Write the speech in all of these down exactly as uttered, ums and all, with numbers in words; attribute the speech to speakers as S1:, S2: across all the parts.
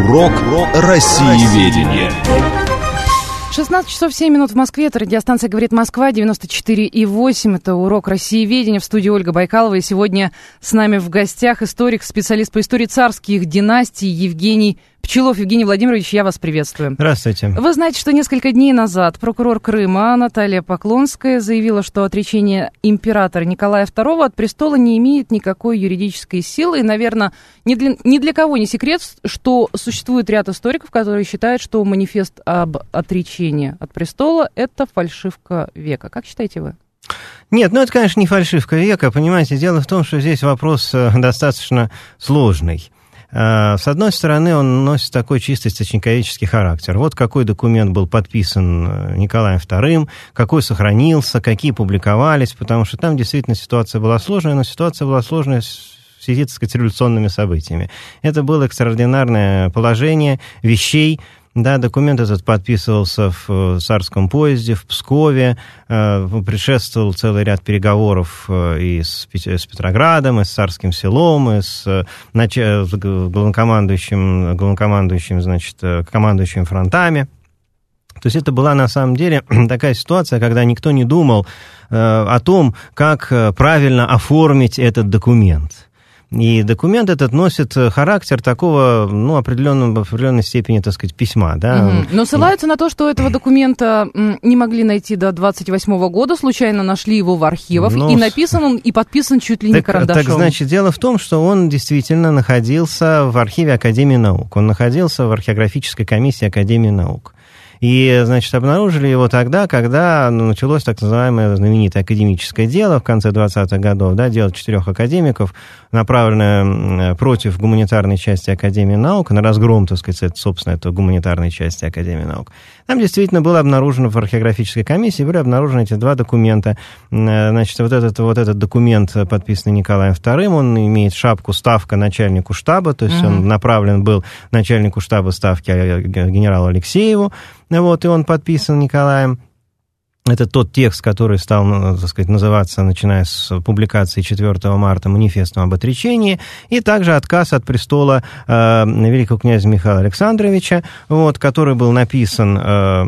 S1: Урок Россиеведения.
S2: шестнадцать часов семь минут в Москве. Это радиостанция «Говорит Москва», девяносто четыре и восемь. Это урок Россиеведения. В студии Ольга Байкалова. И сегодня с нами в гостях историк, специалист по истории царских династий Евгений Пчелов. Евгений Владимирович, я вас приветствую.
S3: Здравствуйте.
S2: Вы знаете, что несколько дней назад прокурор Крыма Наталья Поклонская заявила, что отречение императора Николая второго от престола не имеет никакой юридической силы. И, наверное, ни для, ни для кого не секрет, что существует ряд историков, которые считают, что манифест об отречении от престола – это фальшивка века. Как считаете вы?
S3: Нет, ну это, конечно, не фальшивка века, понимаете. Дело в том, что здесь вопрос достаточно сложный. С одной стороны, он носит такой чисто источниковедческий характер. Вот какой документ был подписан Николаем вторым, какой сохранился, какие публиковались, потому что там действительно ситуация была сложная, но ситуация была сложная в связи, так сказать, с революционными событиями. Это было экстраординарное положение вещей. Да, документ этот подписывался в царском поезде в Пскове, предшествовал целый ряд переговоров и с Петроградом, и с Царским Селом, и с главнокомандующим, главнокомандующим, значит, командующим фронтами. То есть это была на самом деле такая ситуация, когда никто не думал о том, как правильно оформить этот документ. И документ этот носит характер такого, ну, определенного, в определенной степени, так сказать, письма, да.
S2: Угу. Но ссылаются на то, что этого документа не могли найти до двадцать восьмого года, случайно нашли его в архивах, но... и написан он, и подписан чуть ли не
S3: так,
S2: карандашом.
S3: Так, значит, дело в том, что он действительно находился в архиве Академии наук, он находился в археографической комиссии Академии наук. И, значит, обнаружили его тогда, когда началось так называемое знаменитое академическое дело в конце двадцатых годов, да, дело четырех академиков, направленное против гуманитарной части Академии наук, на разгром, так сказать, собственно, этой гуманитарной части Академии наук. Там действительно было обнаружено в археографической комиссии, были обнаружены эти два документа. Значит, вот этот, вот этот документ, подписанный Николаем вторым, он имеет шапку «Ставка начальнику штаба», то есть mm-hmm. он направлен был начальнику штаба Ставки генералу Алексееву, вот, и он подписан Николаем. Это тот текст, который стал, так сказать, называться, начиная с публикации четвёртого марта, манифестом об отречении, и также отказ от престола э, великого князя Михаила Александровича, вот, который был написан э,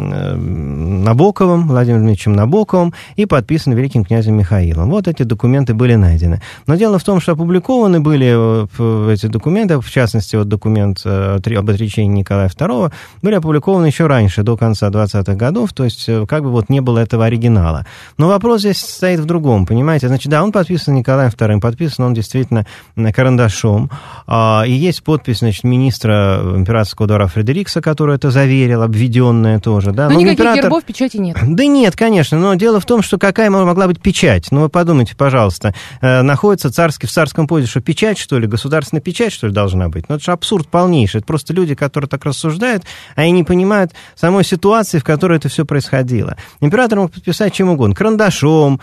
S3: Набоковым, Владимиром Дмитриевичем Набоковым, и подписан великим князем Михаилом. Вот эти документы были найдены. Но дело в том, что опубликованы были эти документы, в частности, вот документ э, об отречении Николая второго, были опубликованы еще раньше, до конца двадцатых годов, то есть как бы вот не было этого оригинала. Но вопрос здесь стоит в другом, понимаете? Значит, да, он подписан Николаем вторым, подписан он действительно карандашом, и есть подпись, значит, министра императорского двора Фредерикса, который это заверил, обведенная тоже, да.
S2: Но, но никаких император... гербов, печати нет.
S3: Да нет, конечно, но дело в том, что какая могла быть печать? Ну, вы подумайте, пожалуйста, находится царский, в царском поезде, что печать, что ли, государственная печать, что ли, должна быть? Ну, это же абсурд полнейший, это просто люди, которые так рассуждают, они не понимают самой ситуации, в которой это все происходило. Император мог подписать чем угодно. Карандашом,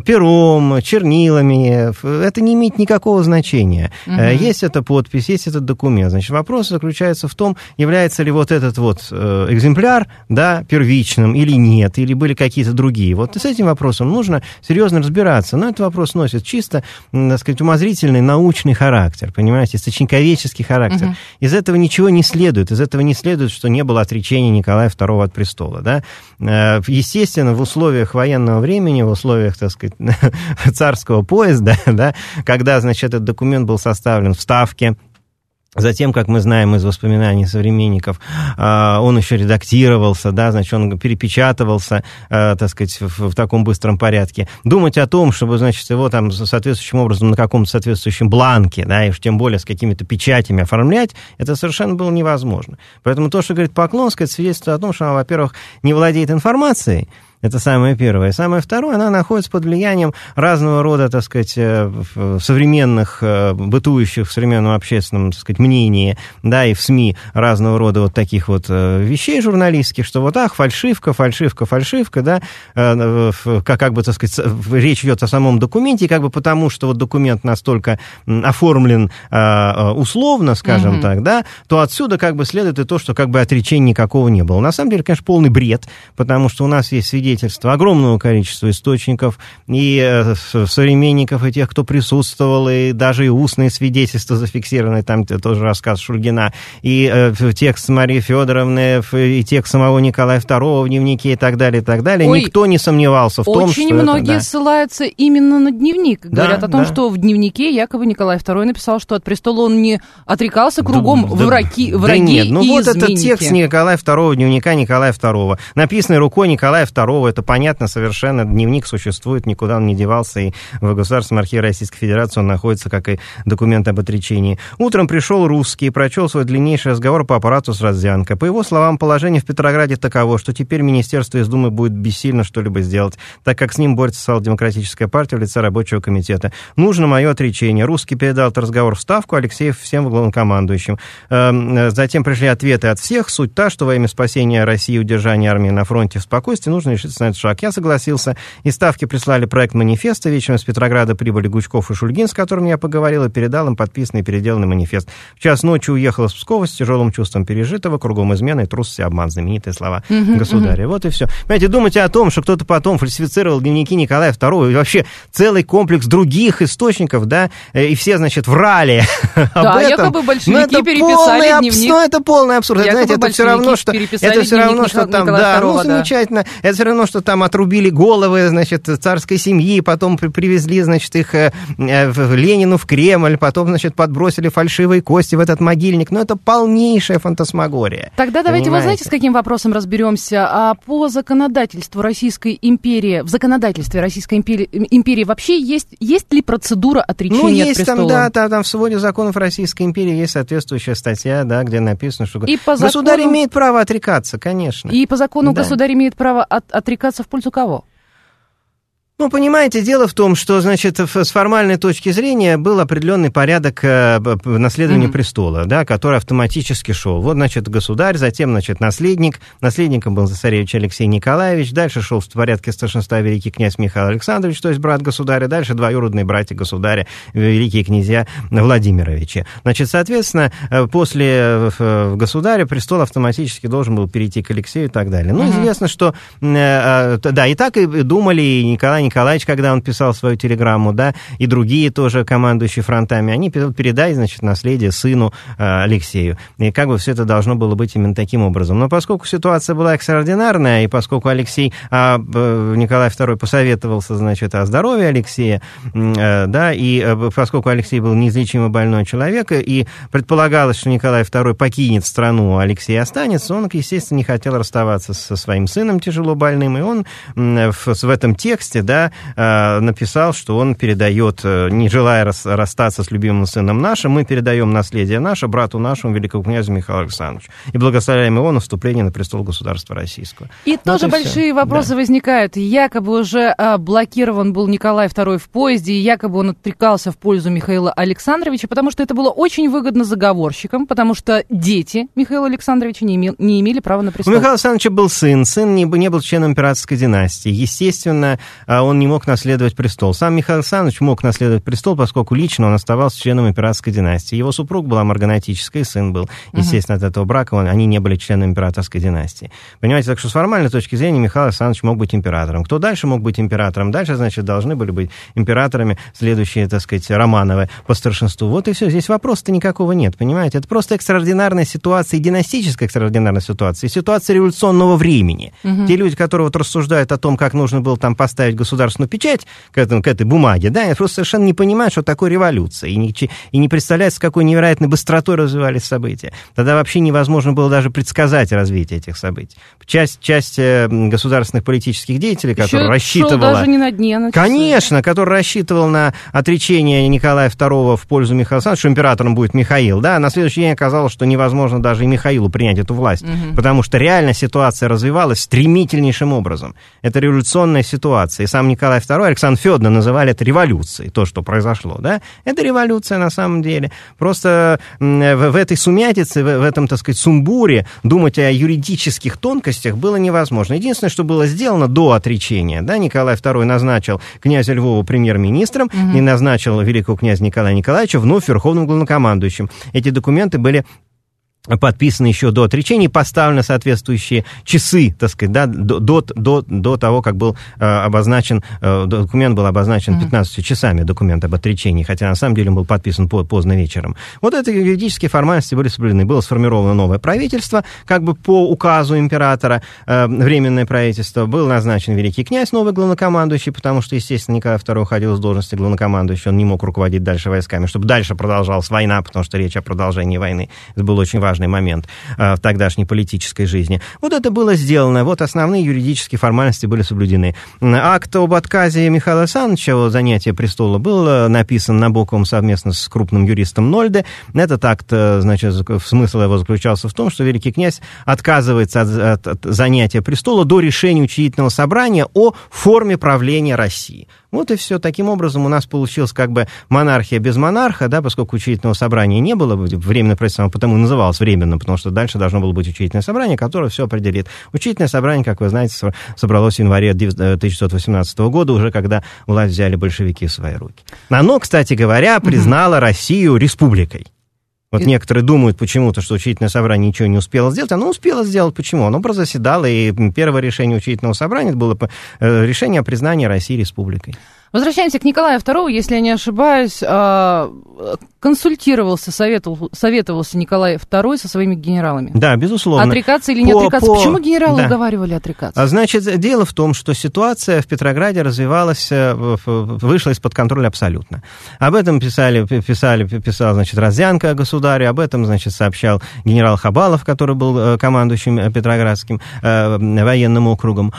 S3: пером, чернилами. Это не имеет никакого значения. Угу. Есть эта подпись, есть этот документ. Значит, вопрос заключается в том, является ли вот этот вот экземпляр, да, первичным или нет, или были какие-то другие. Вот с этим вопросом нужно серьезно разбираться. Но этот вопрос носит чисто, так сказать, умозрительный научный характер, понимаете, источниковедческий характер. Угу. Из этого ничего не следует. Из этого не следует, что не было отречения Николая второго от престола. Да? Естественно, в условиях военного времени, в условиях, так сказать, царского поезда, да, когда, значит, этот документ был составлен в Ставке, затем, как мы знаем из воспоминаний современников, он еще редактировался, да, значит, он перепечатывался, так сказать, в, в таком быстром порядке. Думать о том, чтобы, значит, его там соответствующим образом на каком-то соответствующем бланке, да, и уж тем более с какими-то печатями оформлять, это совершенно было невозможно. Поэтому то, что говорит Поклонская, это свидетельствует о том, что она, во-первых, не владеет информацией. Это самое первое. Самое второе, она находится под влиянием разного рода, так сказать, современных, бытующих в современном общественном, так сказать, мнении, да, и в СМИ разного рода вот таких вот вещей журналистских, что вот, ах, фальшивка, фальшивка, фальшивка, да, как, как бы, так сказать, речь идет о самом документе, и как бы потому, что вот документ настолько оформлен условно, скажем mm-hmm. так, да, то отсюда как бы следует и то, что как бы отречения никакого не было. На самом деле, конечно, полный бред, потому что у нас есть свидетельства свидетельства огромного количества источников, и современников, и тех, кто присутствовал, и даже и устные свидетельства зафиксированы, там тоже рассказ Шульгина, и текст Марии Федоровны, и текст самого Николая второго в дневнике и так далее, и так далее. Ой, никто не сомневался в том, что
S2: очень многие
S3: это, да.
S2: ссылаются именно на дневник. Говорят
S3: да,
S2: о том,
S3: да.
S2: что в дневнике якобы Николай второй написал, что от престола он не отрекался, кругом
S3: да,
S2: враги,
S3: да,
S2: враги
S3: да нет, ну
S2: и
S3: вот
S2: изменники.
S3: этот текст Николая второго, дневника Николая второго, написанный рукой Николая второго, это понятно совершенно, дневник существует, никуда он не девался, и в Государственном архиве Российской Федерации он находится, как и документ об отречении. Утром пришел русский и прочел свой длиннейший разговор по аппарату с Родзянко. По его словам, положение в Петрограде таково, что теперь Министерство из Думы будет бессильно что-либо сделать, так как с ним борется Социал-демократическая партия в лице рабочего комитета. Нужно мое отречение. Русский передал этот разговор в Ставку, Алексеев всем главнокомандующим. Затем пришли ответы от всех. Суть та, что во имя спасения России и удержания армии на фронте в спокойствии нужно решиться на этот шаг. Я согласился. Из Ставки прислали проект манифеста. Вечером из Петрограда прибыли Гучков и Шульгин, с которыми я поговорил, и передал им подписанный и переделанный манифест. В час ночи уехал из Пскова с тяжелым чувством пережитого, кругом измены, трусость и обман. Знаменитые слова uh-huh, государя. Uh-huh. Вот и все. Понимаете, думайте о том, что кто-то потом фальсифицировал дневники Николая второго, и вообще целый комплекс других источников, да, и все, значит, врали об
S2: да,
S3: этом.
S2: Якобы большевики переписали
S3: полный,
S2: дневник.
S3: Ну, это полный абсурд. Знаете, это все равно, что... Это все равно, что там... Да, ну, замечательно. Да. Это все равно, что там отрубили головы, значит, царской семьи, потом привезли, значит, их э, в Ленину в Кремль, потом, значит, подбросили фальшивые кости в этот могильник. Ну, это полнейшая фантасмагория.
S2: Тогда давайте,
S3: понимаете?
S2: Вы знаете, с каким вопросом разберемся? А по законодательству Российской империи, в законодательстве Российской империи, империи вообще есть, есть ли процедура отречения
S3: ну,
S2: от
S3: есть
S2: престола?
S3: Там, да, там, там в своде законов Российской империи есть соответствующая статья, да, где написано, что
S2: и по
S3: государь
S2: закону...
S3: имеет право отрекаться, конечно.
S2: И по закону
S3: да. государь
S2: имеет право от, отрекаться в пользу кого?
S3: Ну, понимаете, дело в том, что, значит, с формальной точки зрения был определенный порядок наследования mm-hmm. престола, да, который автоматически шел. Вот, значит, государь, затем, значит, наследник. Наследником был цесаревич Алексей Николаевич. Дальше шел в порядке старшинства великий князь Михаил Александрович, то есть брат государя. Дальше двоюродные братья государя, великие князья Владимировичи. Значит, соответственно, после государя престол автоматически должен был перейти к Алексею и так далее. Ну, mm-hmm. известно, что, да, и так и думали и Николай Николаевич, когда он писал свою телеграмму, да, и другие тоже командующие фронтами, они передали, значит, наследие сыну э, Алексею. И как бы все это должно было быть именно таким образом. Но поскольку ситуация была экстраординарная, и поскольку Алексей, а, Николай второй посоветовался, значит, о здоровье Алексея, э, да, и э, поскольку Алексей был неизлечимо больной человек, и предполагалось, что Николай второй покинет страну, а Алексей останется, он, естественно, не хотел расставаться со своим сыном тяжело больным, и он э, в, в этом тексте, да, написал, что он передает, не желая расстаться с любимым сыном нашим, мы передаем наследие наше брату нашему, великому князю Михаилу Александровичу, и благословляем его на вступление на престол государства российского. И вот
S2: тоже
S3: и
S2: большие
S3: все.
S2: вопросы да. возникают. Якобы уже блокирован был Николай второй в поезде, и якобы он отрекался в пользу Михаила Александровича, потому что это было очень выгодно заговорщикам, потому что дети Михаила Александровича не, имел, не имели права на престол.
S3: У Михаила Александровича был сын, сын не, не был членом императорской династии. Естественно, он не мог наследовать престол. Сам Михаил Александрович мог наследовать престол, поскольку лично он оставался членом императорской династии. Его супруг была марганатическая, сын был, естественно, uh-huh. от этого брака он, они не были членами императорской династии. Понимаете, так что с формальной точки зрения Михаил Александрович мог быть императором. Кто дальше мог быть императором? Дальше, значит, должны были быть императорами следующие, так сказать, Романовы по старшинству. Вот и все. Здесь вопроса-то никакого нет, понимаете? Это просто экстраординарная ситуация, династическая экстраординарная ситуация, ситуация революционного времени. Uh-huh. Те люди, которые вот рассуждают о том, как нужно было там поставить государственную печать к, этому, к этой бумаге, да, просто совершенно не понимают, что такое революция, и не, и не представляют, с какой невероятной быстротой развивались события. Тогда вообще невозможно было даже предсказать развитие этих событий. Часть, часть государственных политических деятелей,
S2: еще
S3: которая рассчитывала...
S2: даже не на дне, на
S3: Конечно, который рассчитывал на отречение Николая второго в пользу Михаила Александровича, что императором будет Михаил, да, на следующий день оказалось, что невозможно даже и Михаилу принять эту власть, угу. потому что реально ситуация развивалась стремительнейшим образом. Это революционная ситуация. И сам Николай второй, Александр Федоровна называли это революцией, то, что произошло, да, это революция на самом деле. Просто в, в этой сумятице, в, в этом, так сказать, сумбуре думать о юридических тонкостях было невозможно. Единственное, что было сделано до отречения, да, Николай второй назначил князя Львова премьер-министром угу. и назначил великого князя Николая Николаевича вновь верховным главнокомандующим. Эти документы были подписано еще до отречения, поставлены соответствующие часы, так сказать, да, до, до, до, до того, как был э, обозначен, э, документ был обозначен пятнадцатью часами, документ об отречении, хотя на самом деле он был подписан по, поздно вечером. Вот это юридические формальности были соблюдены. Было сформировано новое правительство, как бы по указу императора, э, временное правительство, был назначен великий князь, новый главнокомандующий, потому что, естественно, Николай второй уходил с должности главнокомандующего, он не мог руководить дальше войсками, чтобы дальше продолжалась война, потому что речь о продолжении войны. Это было очень важно момент э, в тогдашней политической жизни. Вот это было сделано, вот основные юридические формальности были соблюдены. Акт об отказе Михаила Александровича от занятия престола был написан Набоковым совместно с крупным юристом Нольде. Этот акт, значит, смысл его заключался в том, что великий князь отказывается от, от, от занятия престола до решения учредительного собрания о форме правления России. Вот и все. Таким образом у нас получилась как бы монархия без монарха, да, поскольку учредительного собрания не было, временное правительство потому и называлось временным, потому что дальше должно было быть учредительное собрание, которое все определит. Учредительное собрание, как вы знаете, собралось в январе тысяча девятьсот восемнадцатого года, уже когда власть взяли большевики в свои руки. Оно, кстати говоря, признало mm-hmm. Россию республикой. Вот и... некоторые думают почему-то, что учредительное собрание ничего не успело сделать. Оно успело сделать. Почему? Оно просто заседало, и первое решение учредительного собрания было решение о признании России республикой.
S2: Возвращаемся к Николаю второму, если я не ошибаюсь, консультировался, советовал, советовался Николай второй со своими генералами.
S3: Да, безусловно.
S2: Отрекаться или не по, отрекаться? По... Почему генералы да. уговаривали отрекаться?
S3: Значит, дело в том, что ситуация в Петрограде развивалась, вышла из-под контроля абсолютно. Об этом писали, писали, писал, значит, Розянко государю, об этом, значит, сообщал генерал Хабалов, который был командующим Петроградским э, военным округом.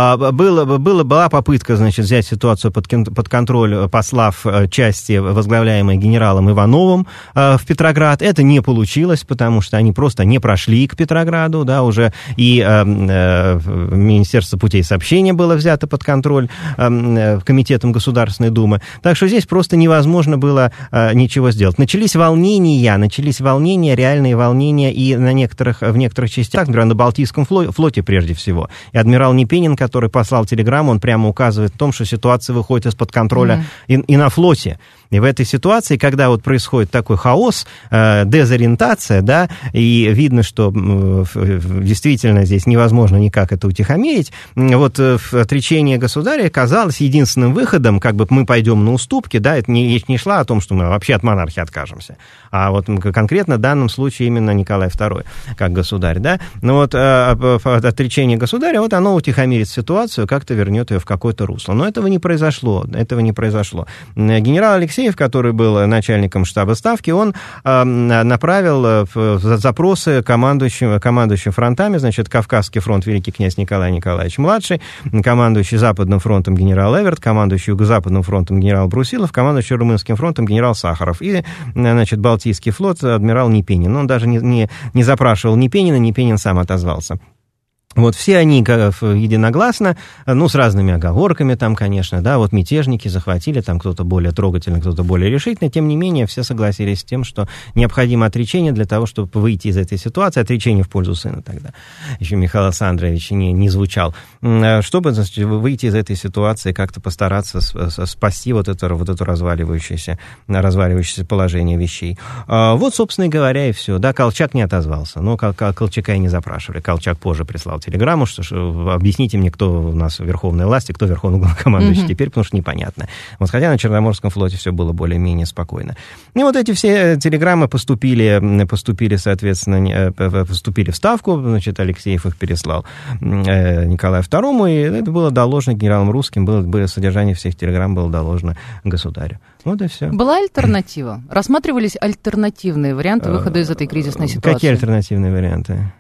S3: Было, было, была попытка, значит, взять ситуацию под под контроль, послав части, возглавляемые генералом Ивановым, э, в Петроград. Это не получилось, потому что они просто не прошли к Петрограду, да, уже и э, э, Министерство путей сообщения было взято под контроль э, Комитетом Государственной Думы. Так что здесь просто невозможно было э, ничего сделать. Начались волнения, начались волнения, реальные волнения и на некоторых, в некоторых частях, например, на Балтийском флоте, флоте прежде всего. И адмирал Непенин, который послал телеграмму, он прямо указывает в том, что ситуация выходит из-под контроля mm-hmm. и, и на флоте. И в этой ситуации, когда вот происходит такой хаос, э, дезориентация, да, и видно, что э, действительно здесь невозможно никак это утихомирить, вот э, отречение государя казалось единственным выходом, как бы мы пойдем на уступки, да, это не, речь не шла о том, что мы вообще от монархии откажемся, а вот конкретно в данном случае именно Николай второй как государь, да, но вот э, отречение государя, вот оно утихомирит ситуацию, как-то вернет ее в какое-то русло. Но этого не произошло, этого не произошло. Генерал Алексей, который был начальником штаба Ставки, он э, направил э, запросы командующим, командующим фронтами, значит, Кавказский фронт великий князь Николай Николаевич младший, командующий Западным фронтом генерал Эверт, командующий Юго-Западным фронтом генерал Брусилов, командующий Румынским фронтом генерал Сахаров и, значит, Балтийский флот адмирал Непенин. Он даже не, не, не запрашивал Непенина, Непенин сам отозвался. Вот все они единогласно, ну, с разными оговорками там, конечно, да, вот мятежники захватили, там кто-то более трогательный, кто-то более решительный, тем не менее все согласились с тем, что необходимо отречение для того, чтобы выйти из этой ситуации, отречение в пользу сына тогда, еще Михаил Александрович не, не звучал, чтобы, значит, выйти из этой ситуации, как-то постараться спасти вот это, вот это разваливающееся, разваливающееся положение вещей. Вот, собственно говоря, и все, да, Колчак не отозвался, но Колчака и не запрашивали, Колчак позже прислал телеграмму, что, что объясните мне, кто у нас верховная власть и кто верховный главнокомандующий mm-hmm. теперь, потому что непонятно. Вот хотя на Черноморском флоте все было более-менее спокойно. И вот эти все телеграммы поступили, поступили, соответственно, поступили в Ставку, значит, Алексеев их переслал Николаю второму, и это было доложено генералом Русским, было, было содержание всех телеграмм было доложено государю. Вот и все.
S2: Была альтернатива? Рассматривались альтернативные варианты выхода из этой кризисной ситуации?
S3: Какие альтернативные варианты?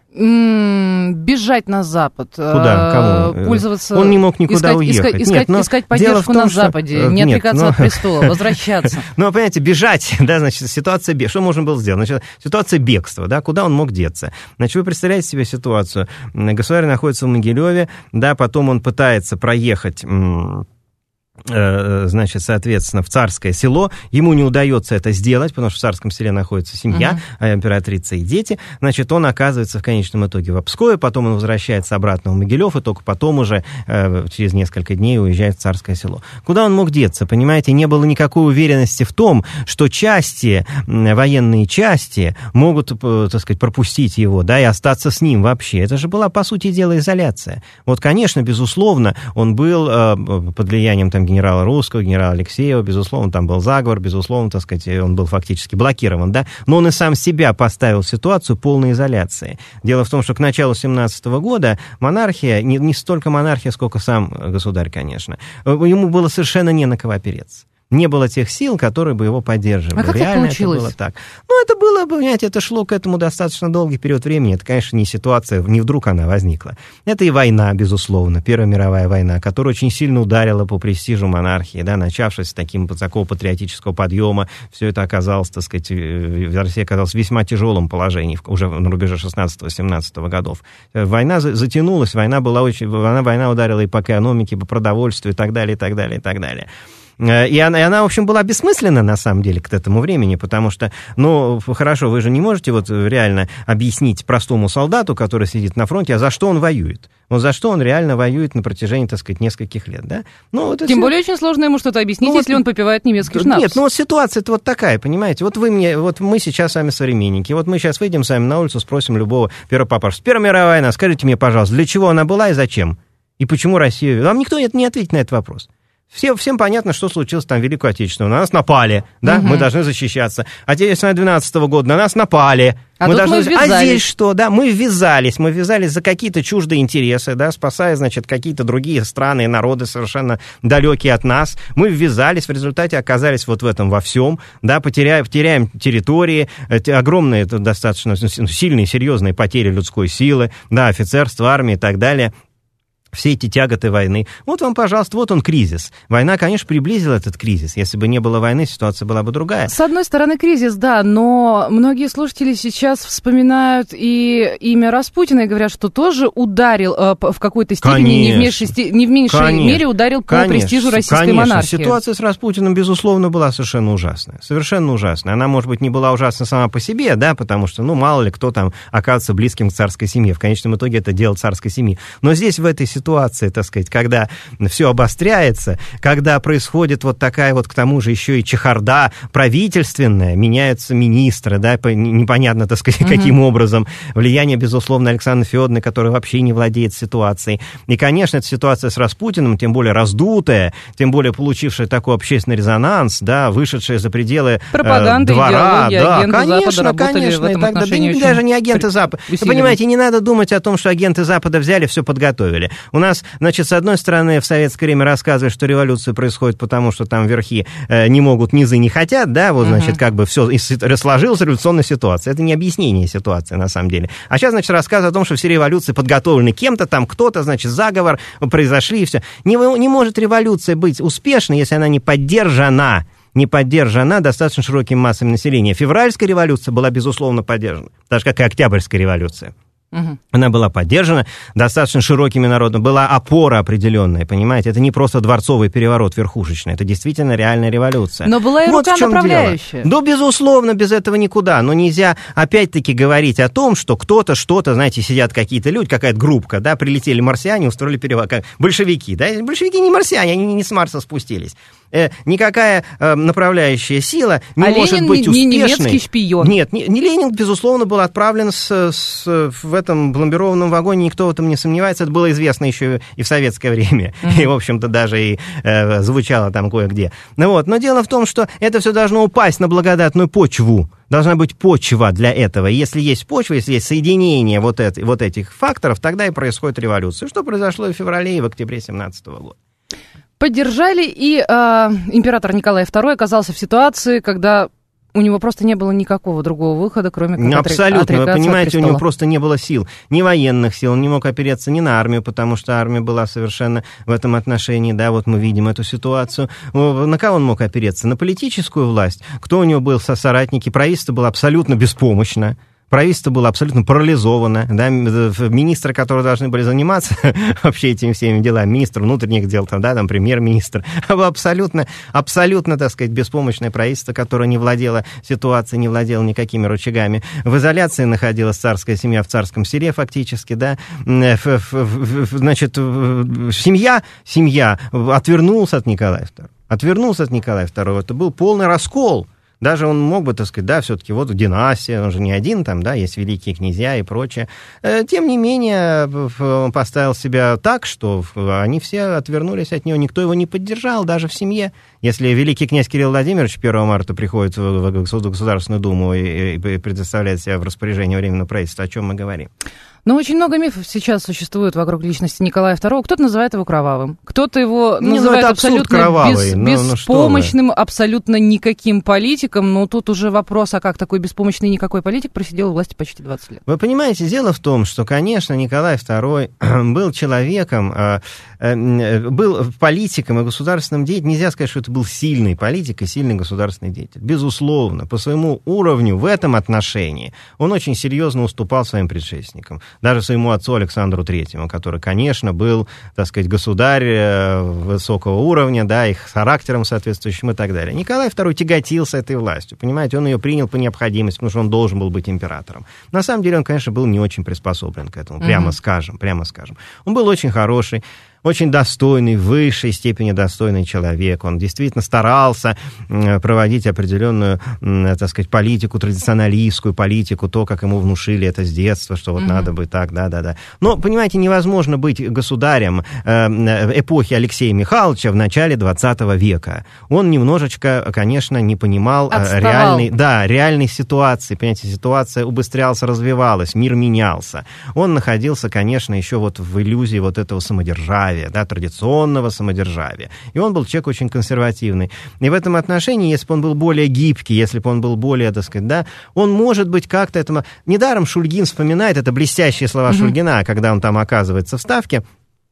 S2: Бежать на Запад.
S3: Куда? Кому?
S2: Пользоваться...
S3: Он не мог никуда
S2: искать,
S3: уехать.
S2: Искать,
S3: Нет, но
S2: искать поддержку том, на Западе, что... не Нет, отрекаться но... от престола, возвращаться.
S3: Ну, понимаете, бежать, да, значит, ситуация бегства. Что можно было сделать? Значит, ситуация бегства, да, куда он мог деться? Значит, вы представляете себе ситуацию. Государь находится в Могилеве, да, потом он пытается проехать... значит, соответственно, в царское село. Ему не удается это сделать, потому что в царском селе находится семья, uh-huh. императрица и дети. Значит, он оказывается в конечном итоге в Обскове, потом он возвращается обратно в Могилев, и только потом уже через несколько дней уезжает в царское село. Куда он мог деться, понимаете? Не было никакой уверенности в том, что части, военные части могут, так сказать, пропустить его, да, и остаться с ним вообще. Это же была, по сути дела, изоляция. Вот, конечно, безусловно, он был под влиянием там генерала Русского, генерала Алексеева, безусловно, там был заговор, безусловно, так сказать, он был фактически блокирован, да, но он и сам себя поставил в ситуацию полной изоляции. Дело в том, что к началу семнадцатого года монархия, не, не столько монархия, сколько сам государь, конечно, ему было совершенно не на кого опереться. Не было тех сил, которые бы его поддерживали.
S2: А как
S3: Реально
S2: это получилось?
S3: Это было так. Ну, это было, понимаете, это шло к этому достаточно долгий период времени. Это, конечно, не ситуация, не вдруг она возникла. Это и война, безусловно, Первая мировая война, которая очень сильно ударила по престижу монархии, да, начавшись с таким, такого патриотического подъема. Все это оказалось, так сказать, Россия оказалась в весьма тяжелом положении уже на рубеже шестнадцатого-семнадцатого годов. Война затянулась, война была очень, война, война ударила и по экономике, и по продовольствию, и так далее, и так далее, и так далее. И она, и она, в общем, была бессмысленна, на самом деле, к этому времени, потому что, ну, хорошо, вы же не можете вот реально объяснить простому солдату, который сидит на фронте, а за что он воюет. Вот за что он реально воюет на протяжении, так сказать, нескольких лет, да? Ну, вот
S2: Тем
S3: все...
S2: более очень сложно ему что-то объяснить, ну, если вот... он попивает немецкий шнапс.
S3: Нет, ну вот ситуация-то вот такая, понимаете? Вот вы мне, вот мы сейчас с вами современники, вот мы сейчас выйдем с вами на улицу, спросим любого первопапаша. Первая мировая война, скажите мне, пожалуйста, для чего она была и зачем? И почему Россия... Вам никто не ответит на этот вопрос. Все, всем понятно, что случилось там в Великую Отечественную. На нас напали, да, угу. Мы должны защищаться. Отечественная двенадцатого года, на нас напали.
S2: А,
S3: мы
S2: тут
S3: должны...
S2: мы ввязались.
S3: А здесь что, да, мы ввязались, мы ввязались за какие-то чуждые интересы, да, спасая, значит, какие-то другие страны и народы совершенно далекие от нас. Мы ввязались, в результате оказались вот в этом во всем, да, потеряем, теряем территории, огромные, достаточно сильные, серьезные потери людской силы, да, офицерства, армии и так далее. Все эти тяготы войны. Вот вам, пожалуйста, вот он кризис. Война, конечно, приблизила этот кризис. Если бы не было войны, ситуация была бы другая.
S2: С одной стороны, кризис, да, но многие слушатели сейчас вспоминают и имя Распутина и говорят, что тоже ударил э, в какой-то степени, конечно, не в меньшей, не в меньшей конечно, мере ударил по конечно, престижу российской
S3: конечно.
S2: монархии.
S3: Ситуация с Распутиным, безусловно, была совершенно ужасная. Совершенно ужасная. Она, может быть, не была ужасна сама по себе, да, потому что, ну, мало ли кто там оказывается близким к царской семье. В конечном итоге это дело царской семьи. Но здесь, в этой ситуации, ситуации, так сказать, когда все обостряется, когда происходит вот такая вот, к тому же, еще и чехарда правительственная, меняются министры, да, непонятно, так сказать, uh-huh. каким образом, влияние, безусловно, Александры Федоровны, которая вообще не владеет ситуацией. И, конечно, эта ситуация с Распутиным, тем более раздутая, тем более получившая такой общественный резонанс, да, вышедшая за пределы
S2: пропаганда,
S3: э, двора, да,
S2: агенты
S3: конечно,
S2: Запада
S3: конечно,
S2: в этом
S3: и так далее. Да, даже не агенты Запада. Вы понимаете, не надо думать о том, что агенты Запада взяли, все подготовили. У нас, значит, с одной стороны, в советское время рассказывают, что революция происходит потому, что там верхи э, не могут, низы не хотят, да, вот, значит, uh-huh. как бы все, и сложилась революционная ситуация. Это не объяснение ситуации, на самом деле. А сейчас, значит, рассказывают о том, что все революции подготовлены кем-то, там кто-то, значит, заговор, произошли и все. Не, не может революция быть успешной, если она не поддержана, не поддержана достаточно широким массами населения. Февральская революция была, безусловно, поддержана, так же, как и Октябрьская революция. Угу. Она была поддержана достаточно широкими народами, была опора определенная, понимаете? Это не просто дворцовый переворот верхушечный, это действительно реальная революция.
S2: Но была и
S3: вот
S2: рука направляющая.
S3: Да, безусловно, без этого никуда. Но нельзя, опять-таки, говорить о том, что кто-то, что-то, знаете, сидят какие-то люди, какая-то группка, да, прилетели марсиане, устроили переворот, как большевики, да? Большевики не марсиане, они не с Марса спустились. Э, никакая э, направляющая сила не
S2: а
S3: может
S2: Ленин
S3: быть
S2: не,
S3: успешной.
S2: не немецкий шпион.
S3: Нет, не, не Ленин, безусловно, был отправлен с, с, в этом пломбированном вагоне, никто в этом не сомневается, это было известно еще и в советское время, uh-huh. и, в общем-то, даже и э, звучало там кое-где. Ну, вот. Но дело в том, что это все должно упасть на благодатную почву. Должна быть почва для этого. И если есть почва, если есть соединение вот, это, вот этих факторов, тогда и происходит революция. Что произошло и в феврале, и в октябре семнадцатого года.
S2: Поддержали, и э, император Николай второй оказался в ситуации, когда у него просто не было никакого другого выхода, кроме как
S3: абсолютно,
S2: отрекаться
S3: вы понимаете,
S2: от престола.
S3: У него просто не было сил, ни военных сил, он не мог опереться ни на армию, потому что армия была совершенно в этом отношении, да, вот мы видим эту ситуацию. На кого он мог опереться? На политическую власть. Кто у него был со соратники? Правительство было абсолютно беспомощно. Правительство было абсолютно парализовано, да, министры, которые должны были заниматься вообще этими всеми делами, министр внутренних дел, там, да, там, премьер-министр, абсолютно, абсолютно, так сказать, беспомощное правительство, которое не владело ситуацией, не владело никакими рычагами. В изоляции находилась царская семья в царском селе фактически, да, значит, семья, семья отвернулась от Николая второго, отвернулся от Николая второго, это был полный раскол. Даже он мог бы, так сказать, да, все-таки вот династия, он же не один там, да, есть великие князья и прочее. Тем не менее, он поставил себя так, что они все отвернулись от него, никто его не поддержал, даже в семье. Если великий князь Кирилл Владимирович первого марта приходит в Государственную Думу и предоставляет себя в распоряжение Временного правительства, о чем мы говорим?
S2: Но очень много мифов сейчас существует вокруг личности Николая второго. Кто-то называет его кровавым, кто-то его
S3: не,
S2: называет
S3: ну,
S2: абсолютно
S3: кровавый.
S2: Без,
S3: ну,
S2: беспомощным,
S3: ну,
S2: абсолютно никаким политиком. Но тут уже вопрос, а как такой беспомощный никакой политик просидел у власти почти двадцать лет?
S3: Вы понимаете, дело в том, что, конечно, Николай второй был человеком, был политиком и государственным деятелем. Нельзя сказать, что это был сильный политик и сильный государственный деятель. Безусловно, по своему уровню в этом отношении он очень серьезно уступал своим предшественникам. Даже своему отцу Александру Третьему, который, конечно, был, так сказать, государь высокого уровня, да, их характером соответствующим и так далее. Николай второй тяготился этой властью, понимаете, он ее принял по необходимости, потому что он должен был быть императором. На самом деле он, конечно, был не очень приспособлен к этому, прямо mm-hmm. скажем, прямо скажем. Он был очень хороший, очень достойный, в высшей степени достойный человек. Он действительно старался проводить определенную, так сказать, политику, традиционалистскую политику, то, как ему внушили это с детства, что вот mm-hmm. надо быть так, да-да-да. Но, понимаете, невозможно быть государем эпохи Алексея Михайловича в начале двадцатого века. Он немножечко, конечно, не понимал Отставал. реальной, да, реальной ситуации. Понимаете, ситуация убыстрялась, развивалась, мир менялся. Он находился, конечно, еще вот в иллюзии вот этого самодержавия, да, традиционного самодержавия. И он был человек очень консервативный. И в этом отношении, если бы он был более гибкий, если бы он был более, так сказать, да, он, может быть, как-то этому... Недаром Шульгин вспоминает, это блестящие слова mm-hmm. Шульгина, когда он там оказывается в Ставке.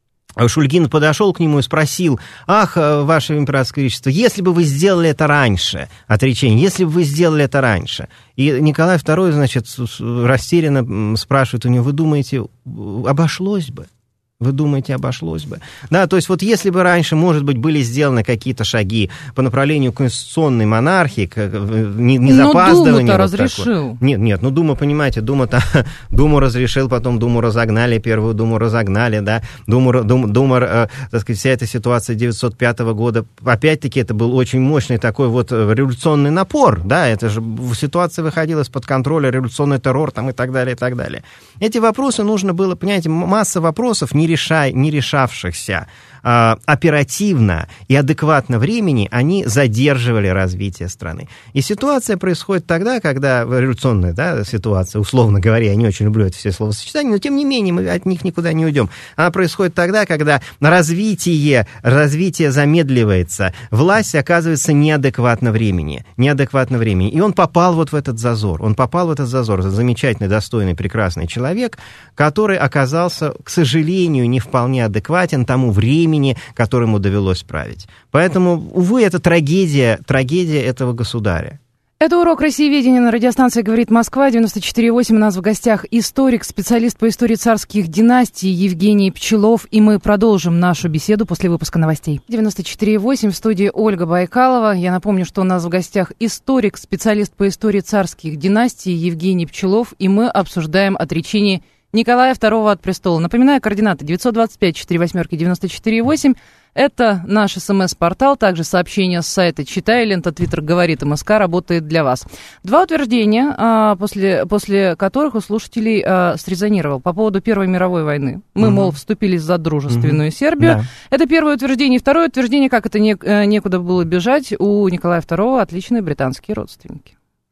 S3: Шульгин подошел к нему и спросил: ах, ваше императорское величество, если бы вы сделали это раньше, отречение, если бы вы сделали это раньше. И Николай второй, значит, растерянно спрашивает у него: вы думаете, обошлось бы? Вы думаете, обошлось бы? Да, то есть вот если бы раньше, может быть, были сделаны какие-то шаги по направлению конституционной монархии, не, не запаздывание...
S2: Ну, Дума-то
S3: вот
S2: разрешил.
S3: Такое. Нет, нет, ну Дума, понимаете, Дума-то, Думу разрешил, потом Думу разогнали, первую Думу разогнали, да, Думу, Дума, Дума, э, так сказать, вся эта ситуация девятьсот пятого года, опять-таки, это был очень мощный такой вот революционный напор, да, это же ситуация выходила из-под контроля, революционный террор там и так далее, и так далее. Эти вопросы нужно было, понимаете, масса вопросов, не решай, не решавшихся э, оперативно и адекватно времени, они задерживали развитие страны. И ситуация происходит тогда, когда революционная, да, ситуация, условно говоря, я не очень люблю эти все словосочетания, но тем не менее мы от них никуда не уйдем. Она происходит тогда, когда развитие, развитие замедливается, власть оказывается неадекватно времени, неадекватно времени. И он попал вот в этот зазор, он попал в этот зазор, это замечательный, достойный, прекрасный человек, который оказался, к сожалению, не вполне адекватен тому времени, которое ему довелось править. Поэтому, увы, это трагедия, трагедия этого государя.
S2: Это урок Россиеведения на радиостанции «Говорит Москва», девяносто четыре восемь. У нас в гостях историк, специалист по истории царских династий Евгений Пчелов. И мы продолжим нашу беседу после выпуска новостей. девяносто четыре восемь, в студии Ольга Байкалова. Я напомню, что у нас в гостях историк, специалист по истории царских династий Евгений Пчелов. И мы обсуждаем отречение Николая второго от престола. Напоминаю, координаты девятьсот двадцать пять четыре восемь девяносто четыре восемь. Это наш смс-портал, также сообщение с сайта «Читай», лента Твиттер «Говорит МСК» работает для вас. Два утверждения, а, после, после которых у слушателей а, срезонировал по поводу Первой мировой войны. Мы, угу. мол, вступились за дружественную угу. Сербию. Да. Это первое утверждение. Второе утверждение, как это не, некуда было бежать, у Николая второго отличные британские родственники.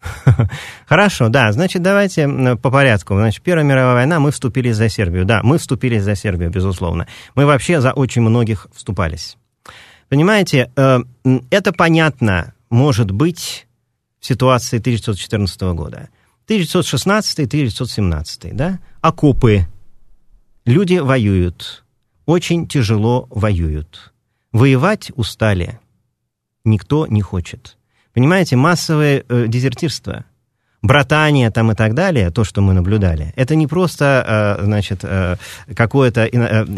S3: Хорошо, да, значит, давайте по порядку. Значит, Первая мировая война, мы вступились за Сербию. Да, мы вступились за Сербию, безусловно. Мы вообще за очень многих вступались. Понимаете, это понятно, может быть, в ситуации тысяча девятьсот четырнадцатого года. тысяча девятьсот шестнадцатый - тысяча девятьсот семнадцатый, да, окопы. Люди воюют, очень тяжело воюют. Воевать устали, никто не хочет. Понимаете, массовое э, дезертирство, братания там и так далее, то, что мы наблюдали, это не просто, значит, какое-то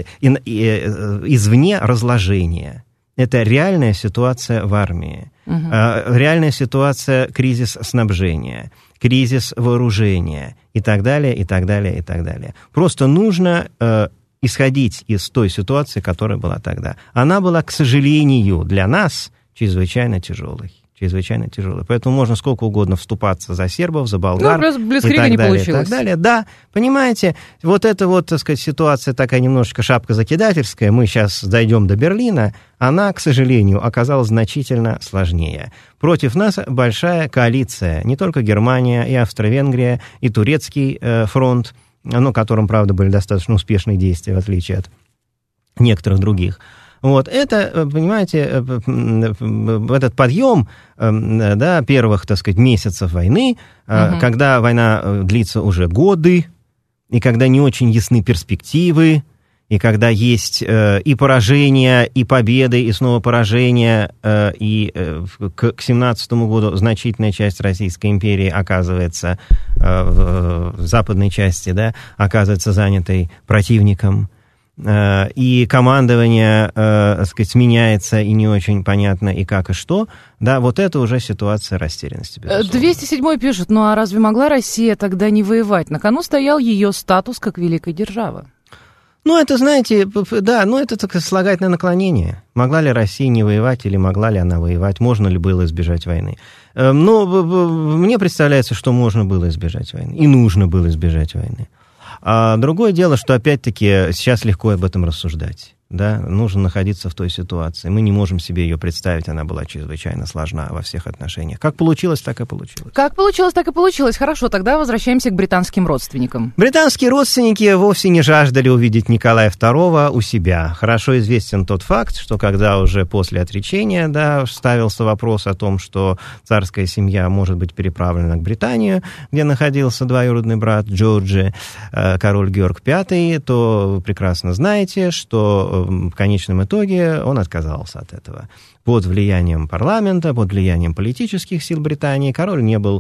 S3: извне разложение. Это реальная ситуация в армии, угу. реальная ситуация, кризис снабжения, кризис вооружения и так далее, и так далее, и так далее. Просто нужно э, исходить из той ситуации, которая была тогда. Она была, к сожалению, для нас чрезвычайно тяжелой. Чрезвычайно тяжелый. Поэтому можно сколько угодно вступаться за сербов, за болгар.
S2: Ну, Блицкрига не получилось.
S3: И так далее. Да, понимаете, вот эта вот, так сказать, ситуация такая немножечко шапкозакидательская, мы сейчас дойдем до Берлина, она, к сожалению, оказалась значительно сложнее. Против нас большая коалиция, не только Германия, и Австро-Венгрия, и турецкий э, фронт, ну, которым, правда, были достаточно успешные действия, в отличие от некоторых других. Вот, это, понимаете, этот подъем, да, первых, так сказать, месяцев войны, угу. когда война длится уже годы, и когда не очень ясны перспективы, и когда есть и поражения, и победы, и снова поражения, и к семнадцатому году значительная часть Российской империи оказывается в западной части, да, оказывается занятой противником, и командование, так сказать, меняется, и не очень понятно, и как, и что, да, вот это уже ситуация растерянности, безусловно.
S2: двести седьмой пишет, ну а разве могла Россия тогда не воевать? На кону стоял ее статус как великой державы.
S3: Ну, это, знаете, да, ну, это так слагательное наклонение. Могла ли Россия не воевать, или могла ли она воевать, можно ли было избежать войны? Ну, мне представляется, что можно было избежать войны, и нужно было избежать войны. А другое дело, что, опять-таки, сейчас легко об этом рассуждать. Да, нужно находиться в той ситуации. Мы не можем себе ее представить, она была чрезвычайно сложна во всех отношениях. Как получилось, так и получилось.
S2: Как получилось, так и получилось. Хорошо, тогда возвращаемся к британским родственникам.
S3: Британские родственники вовсе не жаждали увидеть Николая второго у себя. Хорошо известен тот факт, что когда уже после отречения, да, ставился вопрос о том, что царская семья может быть переправлена к Британии, где находился двоюродный брат Джорджи, король Георг Пятый, то вы прекрасно знаете, что в конечном итоге он отказался от этого. Под влиянием парламента, под влиянием политических сил Британии король не был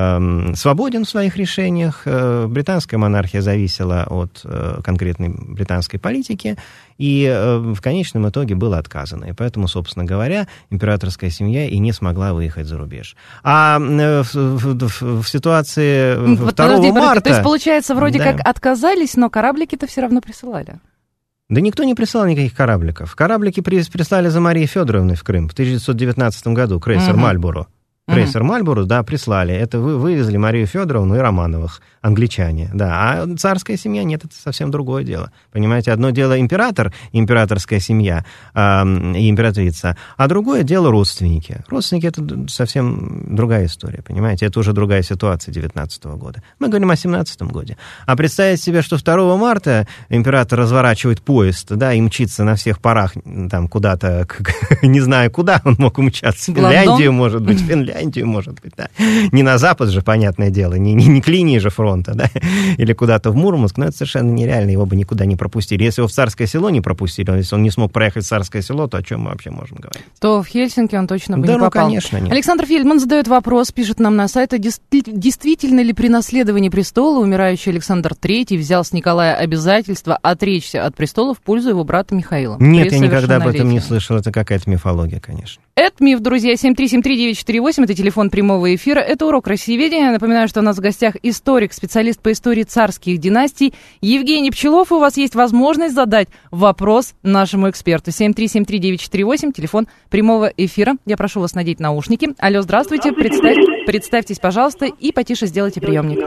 S3: э, свободен в своих решениях. Э, британская монархия зависела от э, конкретной британской политики, и э, в конечном итоге было отказано. И поэтому, собственно говоря, императорская семья и не смогла выехать за рубеж. А э, в, в, в ситуации вот второго марта...
S2: То есть, получается, вроде
S3: да.
S2: как отказались, но кораблики-то все равно присылали.
S3: Да никто не прислал никаких корабликов. Кораблики прислали за Марией Федоровной в Крым в тысяча девятьсот девятнадцатом году, крейсер uh-huh. «Мальборо». Крейсер uh-huh. «Мальборо», да, прислали. Это вы вывезли Марию Федоровну и Романовых, англичане, да. А царская семья, нет, это совсем другое дело. Понимаете, одно дело император, императорская семья э, и императрица, а другое дело родственники. Родственники — это совсем другая история, понимаете, это уже другая ситуация девятнадцатого года. Мы говорим о семнадцатом годе. А представить себе, что второго марта император разворачивает поезд, да, и мчится на всех парах там куда-то, не знаю куда, он мог умчаться, в Финляндию, может быть, в Финляндию. Может быть, да. Не на запад же, понятное дело, не, не, не к линии же фронта, да, или куда-то в Мурманск, но это совершенно нереально, его бы никуда не пропустили. Если его в Царское Село не пропустили, если он не смог проехать в Царское Село, то о чем мы вообще можем говорить?
S2: То в Хельсинки он точно бы
S3: да,
S2: не попал.
S3: Ну, конечно, нет.
S2: Александр Фельдман задает вопрос, пишет нам на сайте, действительно ли при наследовании престола умирающий Александр Третий взял с Николая обязательство отречься от престола в пользу его брата Михаила?
S3: Нет, я никогда об этом не слышал, это какая-то мифология, конечно.
S2: Это миф, друзья, семь три семь три девять четыре восемь, это телефон прямого эфира, это урок россиеведения. Напоминаю, что у нас в гостях историк, специалист по истории царских династий Евгений Пчелов, и у вас есть возможность задать вопрос нашему эксперту. семь три семь три девять четыре восемь, телефон прямого эфира. Я прошу вас надеть наушники. Алло, здравствуйте, Представь, представьтесь, пожалуйста, и потише сделайте приемник.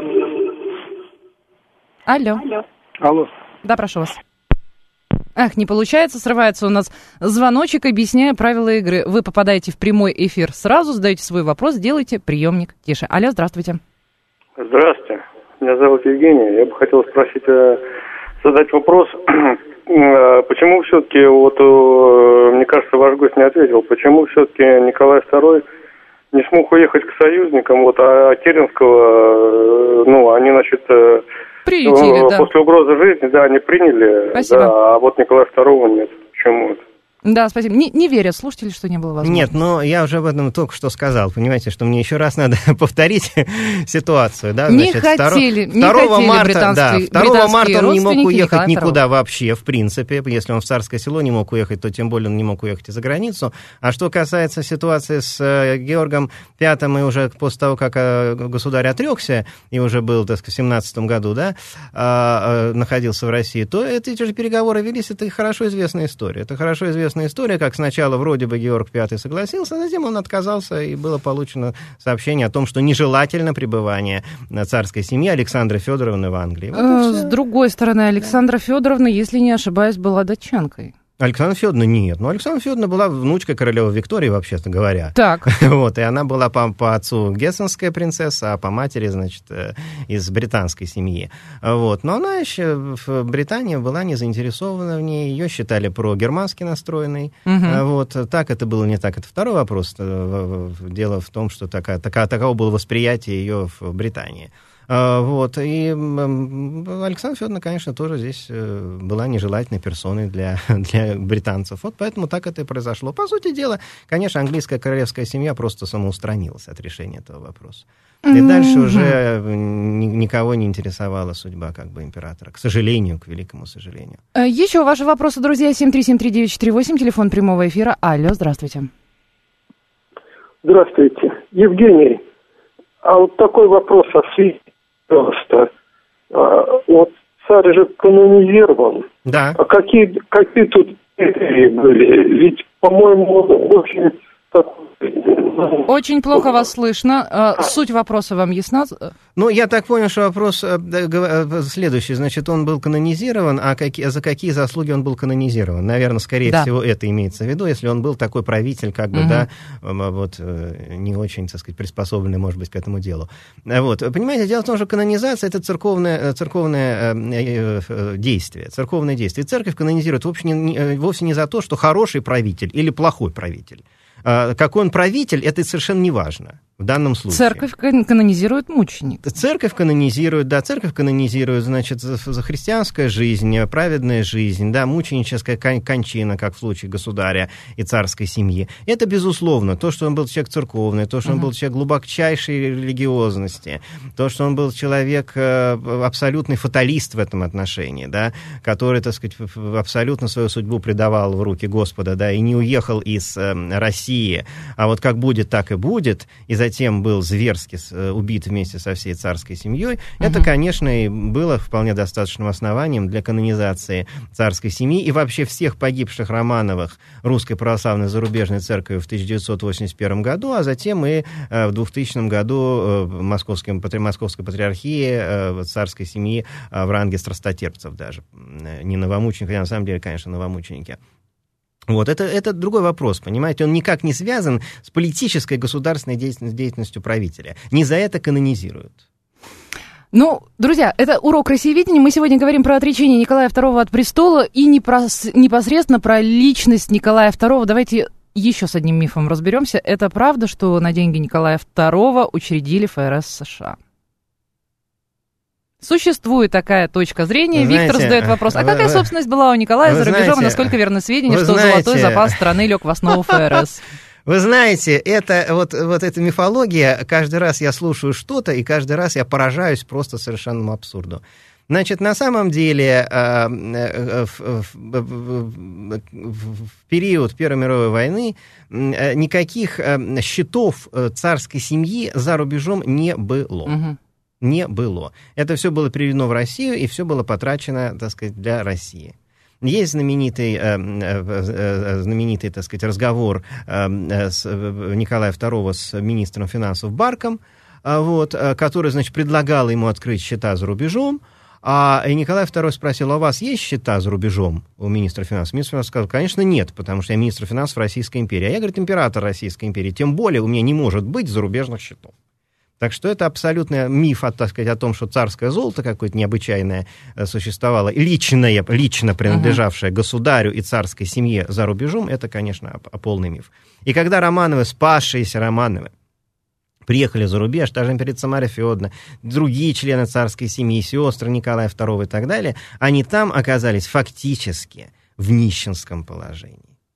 S2: Алло.
S4: Алло.
S2: Да, прошу вас. Ах, не получается, срывается у нас звоночек, объясняя правила игры. Вы попадаете в прямой эфир сразу, задаете свой вопрос, делайте приемник тише. Алло, здравствуйте.
S4: Здравствуйте, меня зовут Евгений. Я бы хотел спросить, задать вопрос. Почему все-таки, вот, мне кажется, ваш гость не ответил, почему все-таки Николай второй не смог уехать к союзникам, вот, а Керенского, ну, они, значит...
S2: Приютили, да.
S4: После угрозы жизни, да, они приняли,
S2: Спасибо.
S4: Да, а вот Николая второго нет. Почему это?
S2: Да, спасибо. Не, не верят слушатели, что не было возможности.
S3: Нет, но я уже об этом только что сказал. Понимаете, что мне еще раз надо повторить ситуацию. Да?
S2: Не
S3: Значит,
S2: хотели,
S3: второго
S2: не
S3: марта,
S2: хотели
S3: да, второго марта он не мог уехать
S2: Николая
S3: никуда
S2: второго.
S3: вообще, в принципе. Если он в Царское Село не мог уехать, то тем более он не мог уехать и за границу. А что касается ситуации с э, Георгом Пятым, и уже после того, как э, государь отрекся, и уже был, так сказать, в семнадцатом году, да, э, э, находился в России, то это, эти же переговоры велись, это хорошо известная история. Это хорошо известная история, как сначала вроде бы Георг Пятый согласился, а затем он отказался, и было получено сообщение о том, что нежелательно пребывание царской семьи Александры Федоровны в Англии. Вот
S2: э, с другой стороны, Александра Федоровна, если не ошибаюсь, была датчанкой.
S3: Александра Федоровна нет. Но Александра Федоровна была внучкой королевы Виктории, вообще-то говоря.
S2: Так.
S3: Вот, и она была по, по отцу гессенская принцесса, а по матери, значит, из британской семьи. Вот. Но она еще в Британии была не заинтересована в ней, ее считали прогермански настроенной. Угу. Вот. Так это было, не так. Это второй вопрос. Дело в том, что такая, такая, таково было восприятие ее в Британии. Вот, и Александра Федоровна, конечно, тоже здесь была нежелательной персоной для, для британцев. Вот поэтому так это и произошло. По сути дела, конечно, английская королевская семья просто самоустранилась от решения этого вопроса. И mm-hmm. дальше уже никого не интересовала судьба как бы императора. К сожалению, к великому сожалению.
S2: Еще ваши вопросы, друзья, семь три семь три девять четыре восемь, телефон прямого эфира. Алло, здравствуйте.
S5: Здравствуйте. Евгений, а вот такой вопрос о свете. Просто. А, вот царь же канонизирован.
S3: Да.
S5: А какие, какие тут критерии были? Ведь, по-моему, очень...
S2: Очень плохо вас слышно. Суть вопроса вам ясна?
S3: Ну, я так понял, что вопрос следующий. Значит, он был канонизирован, а какие, за какие заслуги он был канонизирован? Наверное, скорее да. всего, это имеется в виду, если он был такой правитель, как бы, угу. да, вот, не очень, так сказать, приспособленный, может быть, к этому делу. Вот. Понимаете, дело в том, что канонизация — это церковное, церковное действие, церковное действие. И церковь канонизирует вовсе не, вовсе не за то, что хороший правитель или плохой правитель. Какой он правитель, это совершенно не важно в данном случае.
S2: Церковь канонизирует мученик.
S3: Церковь канонизирует, да, церковь канонизирует, значит, за, за христианская жизнь, праведная жизнь, да, мученическая кончина, как в случае государя и царской семьи. Это, безусловно, то, что он был человек церковный, то, что uh-huh. он был человек глубочайшей религиозности, то, что он был человек абсолютный фаталист в этом отношении, да, который, так сказать, абсолютно свою судьбу предавал в руки Господа, да, и не уехал из России, а вот как будет, так и будет, и затем был зверски убит вместе со всей царской семьей, uh-huh. это, конечно, и было вполне достаточным основанием для канонизации царской семьи и вообще всех погибших Романовых Русской Православной Зарубежной Церкви в тысяча девятьсот восемьдесят первом году, а затем и в двухтысячном году Московской, Московской Патриархии царской семьи в ранге страстотерпцев даже. Не новомученики, а на самом деле, конечно, новомученики. Вот, это, это другой вопрос, понимаете, он никак не связан с политической государственной деятельностью, деятельностью правителя. Не за это канонизируют.
S2: Ну, друзья, это урок Россиеведения. Мы сегодня говорим про отречение Николая второго от престола и непосредственно про личность Николая второго. Давайте еще с одним мифом разберемся. Это правда, что на деньги Николая второго учредили ФРС США? Существует такая точка зрения. Знаете, Виктор задает вопрос, а какая вы, собственность была у Николая за рубежом, и насколько верны сведения, что знаете, золотой запас страны лег в основу ФРС?
S3: Вы знаете, это, вот, вот эта мифология, каждый раз я слушаю что-то, и каждый раз я поражаюсь просто совершенному абсурду. Значит, на самом деле, в период Первой мировой войны никаких счетов царской семьи за рубежом не было. Угу. Не было. Это все было переведено в Россию, и все было потрачено, так сказать, для России. Есть знаменитый, знаменитый, так сказать, разговор с Николая второго с министром финансов Барком, вот, который, значит, предлагал ему открыть счета за рубежом, а и Николай второй спросил, а у вас есть счета за рубежом у министра финансов? Министр финансов сказал, конечно, нет, потому что я министр финансов Российской империи. А я, говорит, император Российской империи, тем более у меня не может быть зарубежных счетов. Так что это абсолютный миф, так сказать, о том, что царское золото какое-то необычайное существовало, личное, лично принадлежавшее uh-huh. государю и царской семье за рубежом, это, конечно, полный миф. И когда Романовы, спасшиеся Романовы, приехали за рубеж, та же императрица Марья Федоровна, другие члены царской семьи, сестры Николая второго и так далее, они там оказались фактически в нищенском положении.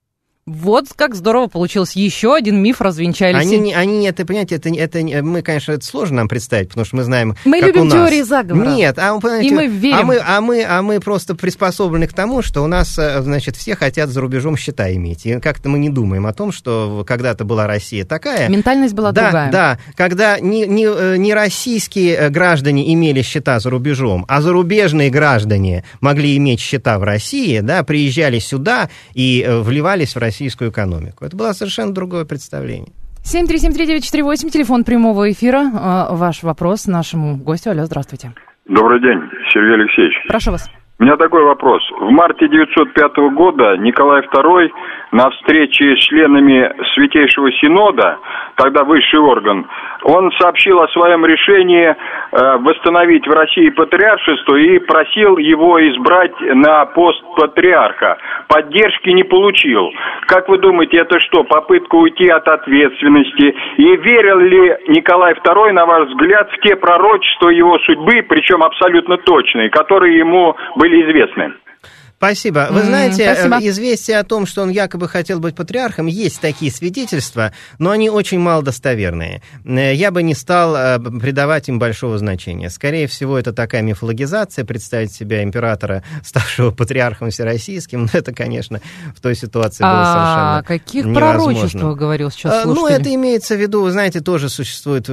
S2: Вот как здорово получилось. Еще один миф развенчали.
S3: Они, не, они это, понимаете, это, это, мы, конечно, это сложно нам представить, потому что мы знаем,
S2: мы
S3: как
S2: любим
S3: у нас.
S2: теории заговора.
S3: Нет, а,
S2: и мы верим.
S3: А мы, а, мы, а мы просто приспособлены к тому, что у нас, значит, все хотят за рубежом счета иметь. И как-то мы не думаем о том, что когда-то была Россия такая.
S2: Ментальность была
S3: да,
S2: другая.
S3: Да, когда не, не, не российские граждане имели счета за рубежом, а зарубежные граждане могли иметь счета в России, да, приезжали сюда и вливались в российскую экономику. Это было совершенно другое представление.
S2: семь три семь три девять четыре восемь, телефон прямого эфира. Ваш вопрос нашему гостю. Алло, здравствуйте.
S6: Добрый день, Сергей Алексеевич.
S2: Прошу вас.
S6: У меня такой вопрос. В марте девятьсот пятого года Николай второй на встрече с членами Святейшего Синода, тогда высший орган, он сообщил о своем решении э, восстановить в России патриаршество и просил его избрать на пост патриарха. Поддержки не получил. Как вы думаете, это что, попытка уйти от ответственности? И верил ли Николай второй, на ваш взгляд, в те пророчества его судьбы, причем абсолютно точные, которые ему были известны?
S3: Спасибо. Вы знаете,
S2: mm, спасибо.
S3: Известие о том, что он якобы хотел быть патриархом, есть такие свидетельства, но они очень малодостоверные. Я бы не стал придавать им большого значения. Скорее всего, это такая мифологизация, представить себя императора, ставшего патриархом всероссийским, но это, конечно, в той ситуации было совершенно
S2: невозможно. О каких
S3: невозможно.
S2: Пророчествах говорил сейчас слушатель?
S3: Ну, это имеется в виду, вы знаете, тоже существуют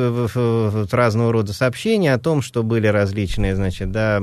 S3: разного рода сообщения о том, что были различные, значит, да,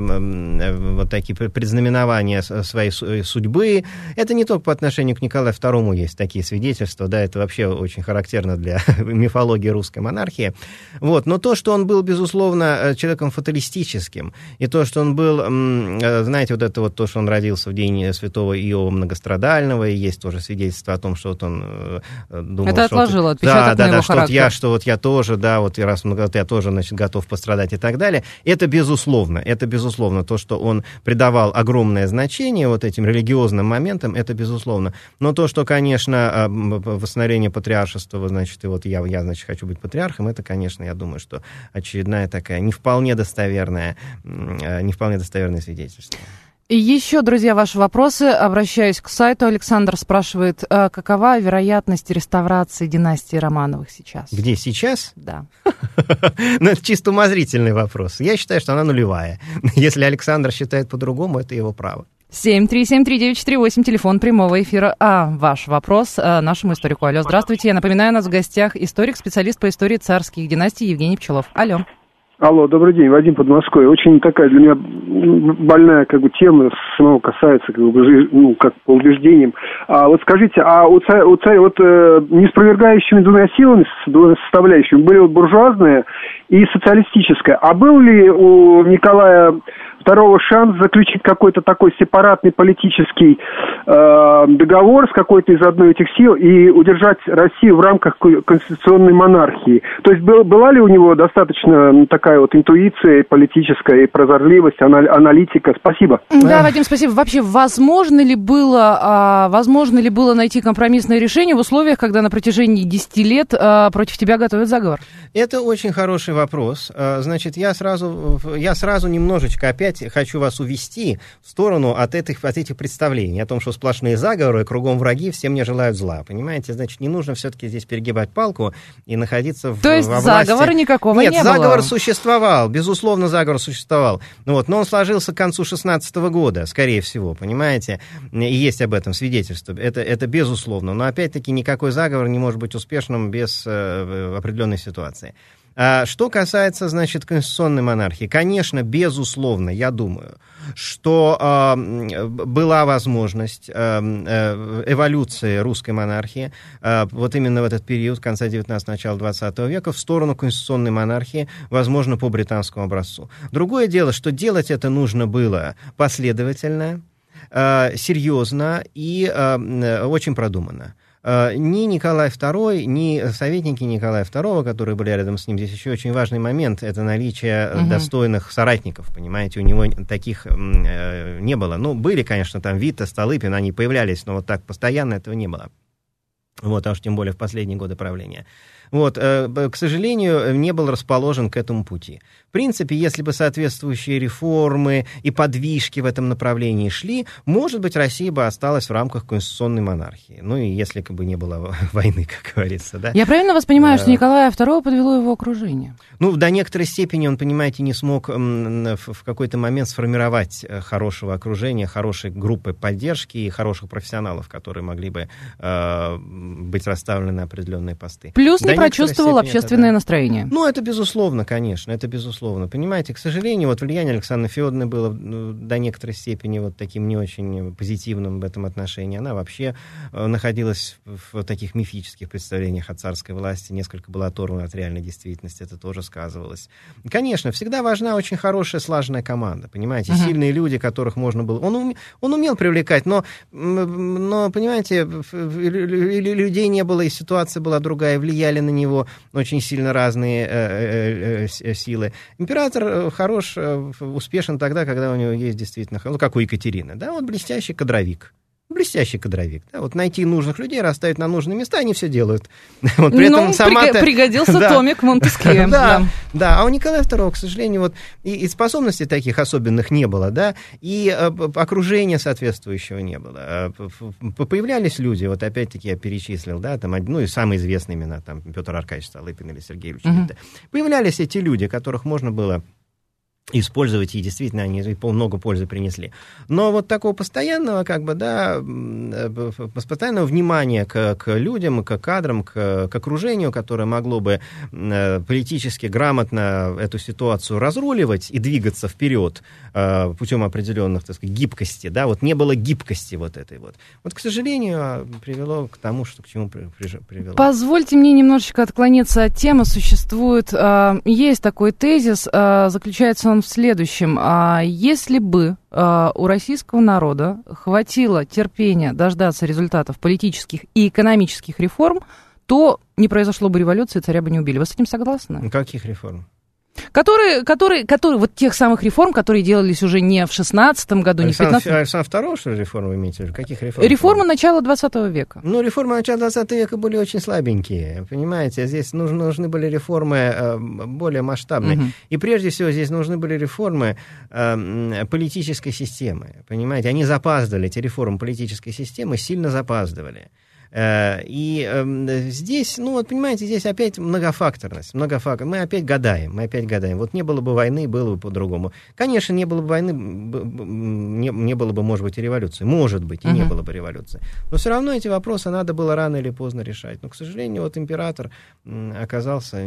S3: вот такие предзнаменования своей судьбы. Это не только по отношению к Николаю второму есть такие свидетельства, да, это вообще очень характерно для мифологии русской монархии. Вот. Но то, что он был, безусловно, человеком фаталистическим, и то, что он был, знаете, вот это вот то, что он родился в день святого Иова Многострадального, и есть тоже свидетельство о том, что вот он думал,
S2: это
S3: что
S2: отложило
S3: вот,
S2: отпечаток
S3: да,
S2: на
S3: да,
S2: его
S3: да, что
S2: характер.
S3: вот я, что вот я тоже, да, вот и раз вот я тоже, значит, готов пострадать и так далее. Это безусловно, это безусловно то, что он придавал огромное значение вот этим религиозным моментам, это безусловно. Но то, что, конечно, восстановление патриаршества, значит, и вот я, я, значит, хочу быть патриархом, это, конечно, я думаю, что очередная такая не вполне достоверная, не вполне достоверное свидетельство.
S2: И еще, друзья, ваши вопросы. Обращаюсь к сайту. Александр спрашивает, какова вероятность реставрации династии Романовых сейчас?
S3: Где сейчас?
S2: Да.
S3: Ну, это чисто умозрительный вопрос. Я считаю, что она нулевая. Если Александр считает по-другому, это его право.
S2: семь три семь три девять четыре восемь, телефон прямого эфира. А ваш вопрос нашему историку. Алло, здравствуйте. Я напоминаю, у нас в гостях историк, специалист по истории царских династий Евгений Пчелов. Алло.
S5: Алло, добрый день, Вадим Подмосковье. Очень такая для меня больная как бы тема, самого касается как бы, ну, как по убеждениям. А вот скажите, а у царя, у царя вот э, неспровергающими двумя силами, двумя составляющими были вот буржуазная и социалистическая. А был ли у Николая второго шанс заключить какой-то такой сепаратный политический э, договор с какой-то из одной этих сил и удержать Россию в рамках конституционной монархии? То есть был, была ли у него достаточно ну, такая вот интуиция политическая и прозорливость, аналитика? Спасибо.
S2: Да, Вадим, спасибо. Вообще, возможно ли было, а, возможно ли было найти компромиссное решение в условиях, когда на протяжении десяти лет а, против тебя готовят заговор?
S3: Это очень хороший вопрос. Значит, я сразу, я сразу немножечко опять хочу вас увести в сторону от этих, от этих представлений о том, что сплошные заговоры, кругом враги, все мне желают зла. Понимаете? Значит, не нужно все-таки здесь перегибать палку и находиться в,
S2: То есть
S3: во власти.
S2: заговора никакого
S3: Нет,
S2: не было?
S3: Нет, заговор существовал. Безусловно, заговор существовал. Ну, вот, но он сложился к концу шестнадцатого года, скорее всего, понимаете? И есть об этом свидетельство. Это, это безусловно. Но, опять-таки, никакой заговор не может быть успешным без э, определенной ситуации. Что касается, значит, конституционной монархии, конечно, безусловно, я думаю, что э, была возможность э, эволюции русской монархии э, вот именно в этот период, конца девятнадцатого, начала двадцатого века, в сторону конституционной монархии, возможно, по британскому образцу. Другое дело, что делать это нужно было последовательно, э, серьезно и э, очень продуманно. Ни Николай второй, ни советники Николая второго, которые были рядом с ним, здесь еще очень важный момент, это наличие угу. достойных соратников, понимаете, у него таких э, не было. Ну, были, конечно, там Витте, Столыпин, они появлялись, но вот так постоянно этого не было. Вот, а уж тем более в последние годы правления. вот, к сожалению, не был расположен к этому пути. В принципе, если бы соответствующие реформы и подвижки в этом направлении шли, может быть, Россия бы осталась в рамках конституционной монархии. Ну и если бы не было войны, как говорится. Да?
S2: Я правильно вас понимаю, что Николая второго подвело его окружение?
S3: Ну, до некоторой степени он, понимаете, не смог в какой-то момент сформировать хорошего окружения, хорошей группы поддержки и хороших профессионалов, которые могли бы э, быть расставлены на определенные посты.
S2: Плюс
S3: до
S2: не прочувствовал общественное
S3: это, да.
S2: настроение.
S3: Ну, это безусловно, конечно, это безусловно. Понимаете, к сожалению, вот влияние Александры Федоровны было ну, до некоторой степени вот таким не очень позитивным в этом отношении. Она вообще э, находилась в, в таких мифических представлениях о царской власти, несколько была оторвана от реальной действительности, это тоже сказывалось. Конечно, всегда важна очень хорошая, слаженная команда, понимаете, uh-huh. сильные люди, которых можно было... Он, уме... он умел привлекать, но, но, понимаете, людей не было, и ситуация была другая, влияли на него очень сильно разные э, э, э, силы. Император хорош, успешен тогда, когда у него есть действительно, ну, как у Екатерины, да, вот блестящий кадровик. Блестящий кадровик. Да? Вот найти нужных людей, расставить на нужные места, они все делают. Вот, при
S2: ну,
S3: этом сама-то...
S2: пригодился да. Томик Монтескье.
S3: да, да. да, а у Николая второго, к сожалению, вот и, и способностей таких особенных не было, да, и э, окружения соответствующего не было. Появлялись люди, вот опять-таки я перечислил, да, там, ну и самые известные имена, там, Петр Аркадьевич Столыпин или Сергей Ильич Витте. Появлялись эти люди, которых можно было использовать, и действительно они много пользы принесли. Но вот такого постоянного, как бы, да, постоянного внимания к, к людям, к кадрам, к, к окружению, которое могло бы политически грамотно эту ситуацию разруливать и двигаться вперед путем определенных, так сказать, гибкости, да, вот не было гибкости вот этой вот. Вот, к сожалению, привело к тому, что к чему привело.
S2: Позвольте мне немножечко отклониться от темы. Существует, есть такой тезис, заключается он в следующем. Если бы у российского народа хватило терпения дождаться результатов политических и экономических реформ, то не произошло бы революции, царя бы не убили. Вы с этим согласны?
S3: Каких реформ?
S2: Которые, которые, которые, вот тех самых реформ, которые делались уже не в шестнадцатом году, не в пятнадцатом.
S3: Александр второй, что ли, реформы вы имеете в виду? Каких реформ?
S2: Реформы начала двадцатого века.
S3: Ну, реформы начала двадцатого века были очень слабенькие, понимаете? Здесь нужны, нужны были реформы э, более масштабные. Угу. И прежде всего здесь нужны были реформы э, политической системы, понимаете? Они запаздывали, эти реформы политической системы сильно запаздывали. И э, здесь, ну вот понимаете, здесь опять многофакторность, многофактор. Мы опять гадаем, мы опять гадаем. Вот не было бы войны, было бы по-другому. Конечно, не было бы войны, не, не было бы, может быть, и революции. Может быть, и uh-huh. не было бы революции. Но все равно эти вопросы надо было рано или поздно решать. Но, к сожалению, вот император оказался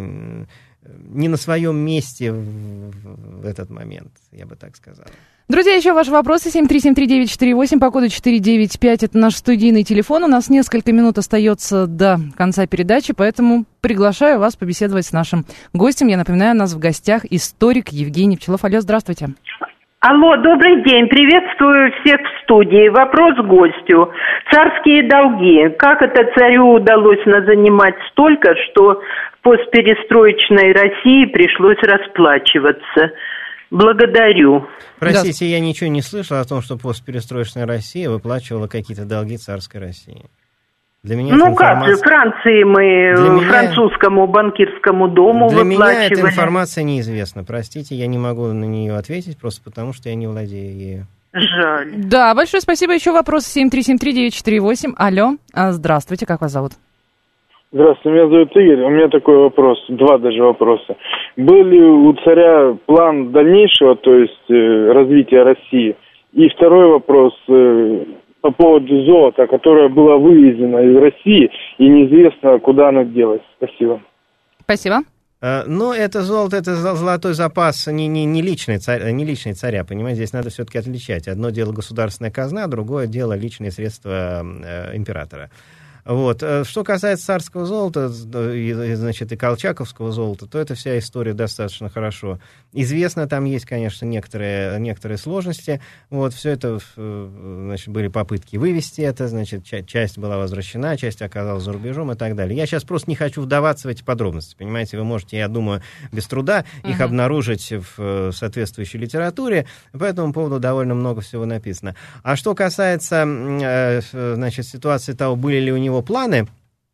S3: не на своем месте в, в этот момент, я бы так сказал.
S2: Друзья, еще ваши вопросы. семь три семь три девять четыре восемь по коду четыре девять пять. Это наш студийный телефон. У нас несколько минут остается до конца передачи, поэтому приглашаю вас побеседовать с нашим гостем. Я напоминаю, у нас в гостях историк Евгений Пчелов. Алло, здравствуйте.
S7: Алло, добрый день. Приветствую всех в студии. Вопрос гостю. Царские долги. Как это царю удалось назанимать столько, что в постперестроечной России пришлось расплачиваться? Благодарю.
S3: Простите, я ничего не слышал о том, что постперестроечная Россия выплачивала какие-то долги царской России. Для меня
S7: ну
S3: информация...
S7: как же, Франции мы для французскому меня... банкирскому дому
S3: для
S7: выплачивали.
S3: Для меня эта информация неизвестна. Простите, я не могу на нее ответить, просто потому что я не владею ею.
S7: Жаль.
S2: Да, большое спасибо. Еще вопрос семь три семь три девять четыре восемь. Алло, здравствуйте, как вас зовут?
S8: Здравствуйте, меня зовут Игорь. У меня такой вопрос, два даже вопроса. Был ли у царя план дальнейшего, то есть э, развития России? И второй вопрос э, по поводу золота, которое было вывезено из России, и неизвестно, куда оно делось. Спасибо.
S2: Спасибо.
S3: Но это золото, это золотой запас не, не, не, личный царь, не личный царя, понимаете, здесь надо все-таки отличать. Одно дело государственная казна, другое дело личные средства э, императора. Вот. Что касается царского золота, значит, и колчаковского золота, то эта вся история достаточно хорошо известна. Там есть, конечно, некоторые, некоторые сложности. Вот. Все это, значит, были попытки вывести это, значит, часть была возвращена, часть оказалась за рубежом и так далее. Я сейчас просто не хочу вдаваться в эти подробности, понимаете, вы можете, я думаю, без труда их uh-huh. обнаружить в соответствующей литературе, по этому поводу довольно много всего написано. А что касается, значит, ситуации того, были ли у него планы,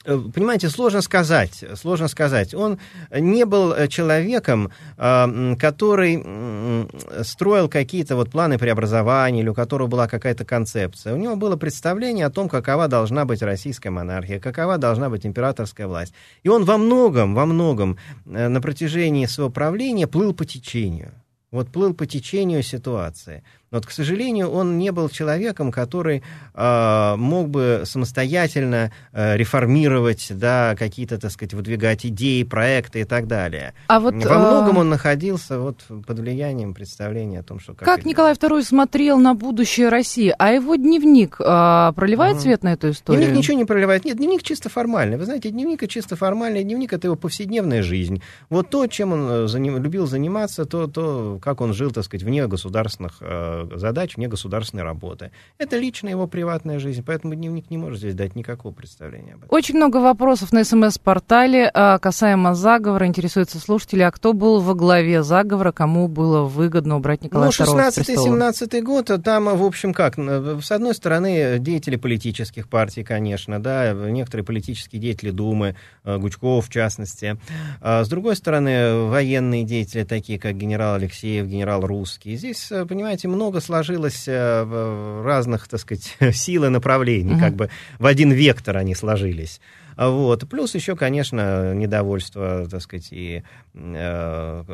S3: Понимаете, сложно сказать, сложно сказать. Он не был человеком, который строил какие-то вот планы преобразования, или у которого была какая-то концепция. У него было представление о том, какова должна быть российская монархия, какова должна быть императорская власть. И он во многом, во многом на протяжении своего правления плыл по течению. Вот плыл по течению ситуации. Но, вот, к сожалению, он не был человеком, который э, мог бы самостоятельно э, реформировать, да, какие-то, так сказать, выдвигать идеи, проекты и так далее. А вот, Во многом он находился вот, под влиянием представления о том, что... Как,
S2: как Николай второй смотрел на будущее России, а его дневник э, проливает угу. свет на эту историю?
S3: Дневник ничего не проливает. Нет, дневник чисто формальный. Вы знаете, дневник чисто формальный. Дневник — это его повседневная жизнь. Вот то, чем он заним, любил заниматься, то, то, как он жил, так сказать, вне государственных э, задач, вне государственной работы. Это лично его приватная жизнь, поэтому дневник не может здесь дать никакого представления об этом.
S2: Очень много вопросов на СМС-портале касаемо заговора. Интересуются слушатели, а кто был во главе заговора, кому было выгодно убрать Николая второго с престола?
S3: шестнадцатый-семнадцатый год, там, в общем, как, с одной стороны, деятели политических партий, конечно, да, некоторые политические деятели Думы, Гучков, в частности. С другой стороны, военные деятели, такие как генерал Алексеев, генерал Русский. Здесь, понимаете, много сложилось разных, так сказать, сил и направлений, uh-huh. как бы в один вектор они сложились. Вот. Плюс еще, конечно, недовольство, так сказать, и э,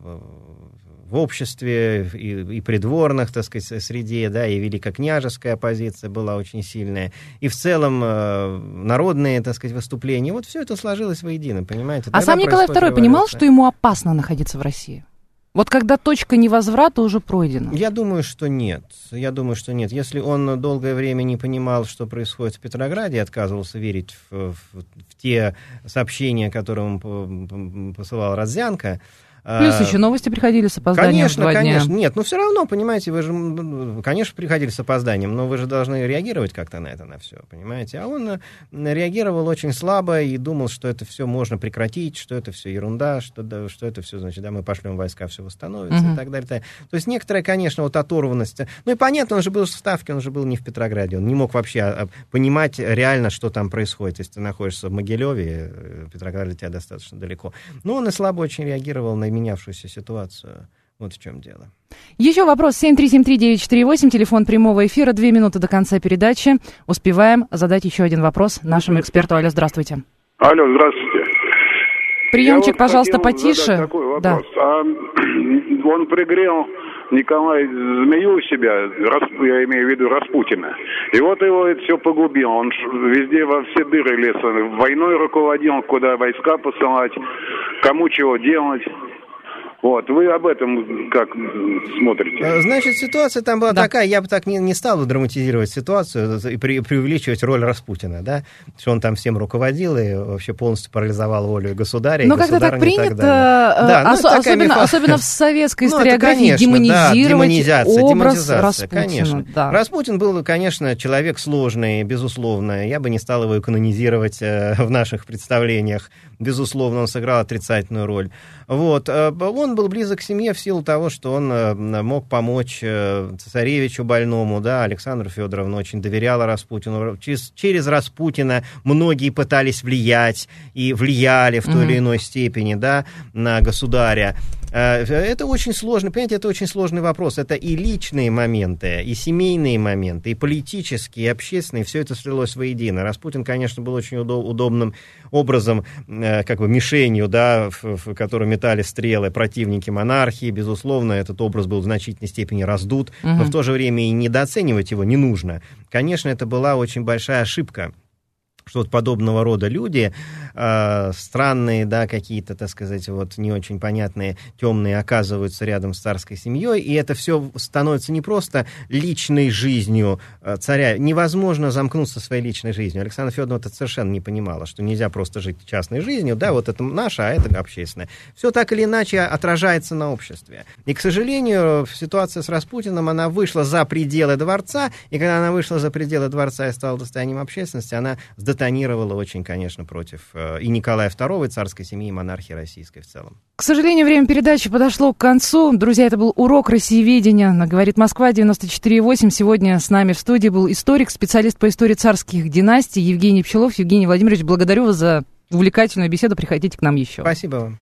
S3: в обществе, и, и придворных, так сказать, среде, да, и великокняжеская оппозиция была очень сильная, и в целом э, народные, так сказать, выступления. Вот все это сложилось воедино, понимаете?
S2: А сам Николай второй понимал, что ему опасно находиться в России? Вот когда точка невозврата уже пройдена?
S3: Я думаю, что нет. Я думаю, что нет. Если он долгое время не понимал, что происходит в Петрограде, отказывался верить в, в, в те сообщения, которые ему посылал Родзянко.
S2: Плюс еще новости приходили с опозданием.
S3: Конечно,
S2: в два
S3: конечно.
S2: дня.
S3: Нет, но все равно, понимаете, вы же, конечно, приходили с опозданием, но вы же должны реагировать как-то на это, на все, понимаете? А он реагировал очень слабо и думал, что это все можно прекратить, что это все ерунда, что, да, что это все, значит, да, мы пошлем войска, все восстановится uh-huh. и так далее, так далее. То есть некоторая, конечно, вот оторванность. Ну и понятно, он же был в Ставке, он же был не в Петрограде, он не мог вообще понимать реально, что там происходит. Если ты находишься в Могилеве, Петроград для тебя достаточно далеко. Но он и слабо очень реагировал на менявшуюся ситуацию. Вот в чем дело.
S2: Еще вопрос. семь три семь три девять четыре восемь, телефон прямого эфира. Две минуты до конца передачи. Успеваем задать еще один вопрос нашему эксперту. Алло, здравствуйте.
S9: Алло, здравствуйте.
S2: Приемчик, вот пожалуйста, потише.
S9: Такой вопрос. Да. А, он пригрел, Николай, змею у себя, я имею в виду Распутина. И вот его это все погубил. Он везде во все дыры лез. Войной руководил, куда войска посылать, кому чего делать. Вот, вы об этом как смотрите?
S3: Значит, ситуация там была да. такая, я бы так не, не стал драматизировать ситуацию и при, преувеличивать роль Распутина, да, что он там всем руководил и вообще полностью парализовал волю государя.
S2: Но как-то так принято, да, ос- ну, особенно, мифа... особенно в советской историографии, ну, конечно, демонизировать да, демонизация, образ демонизация, Распутина.
S3: Конечно. Да. Распутин был, конечно, человек сложный, безусловно, я бы не стал его канонизировать э, в наших представлениях, безусловно, он сыграл отрицательную роль. Вот, он был близок к семье в силу того, что он мог помочь цесаревичу больному, да, Александру Федоровну очень доверяла Распутину. Через, через Распутина многие пытались влиять и влияли в той mm-hmm. или иной степени, да, на государя. Это очень сложный, понимаете, это очень сложный вопрос. Это и личные моменты, и семейные моменты, и политические, и общественные, все это слилось воедино. Распутин, конечно, был очень удоб- удобным образом, как бы мишенью, да, в, в которую метали стрелы противники монархии. Безусловно, этот образ был в значительной степени раздут, угу. но в то же время и недооценивать его не нужно. Конечно, это была очень большая ошибка, что вот подобного рода люди, э, странные, да, какие-то, так сказать, вот не очень понятные, темные, оказываются рядом с царской семьей, и это все становится не просто личной жизнью э, царя. Невозможно замкнуться своей личной жизнью. Александра Федоровна это совершенно не понимала, что нельзя просто жить частной жизнью, да, вот это наше, а это общественное. Все так или иначе отражается на обществе. И, к сожалению, ситуация с Распутиным, она вышла за пределы дворца, и когда она вышла за пределы дворца и стала достоянием общественности, она сдетонировала очень, конечно, против и Николая второго, и царской семьи, и монархии российской в целом.
S2: К сожалению, время передачи подошло к концу. Друзья, это был урок Россиеведения на «Говорит Москва» девяносто четыре и восемь. Сегодня с нами в студии был историк, специалист по истории царских династий Евгений Пчелов. Евгений Владимирович, благодарю вас за увлекательную беседу. Приходите к нам еще.
S3: Спасибо вам.